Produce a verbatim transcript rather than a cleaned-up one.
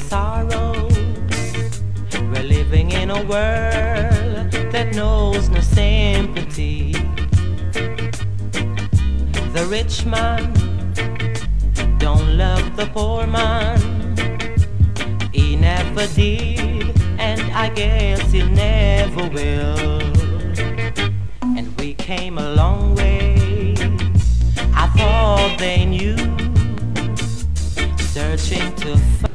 sorrow. We're living in a world that knows no sympathy. The rich man don't love the poor man. He never did, and I guess he never will. And we came a long way, I thought they knew, searching to find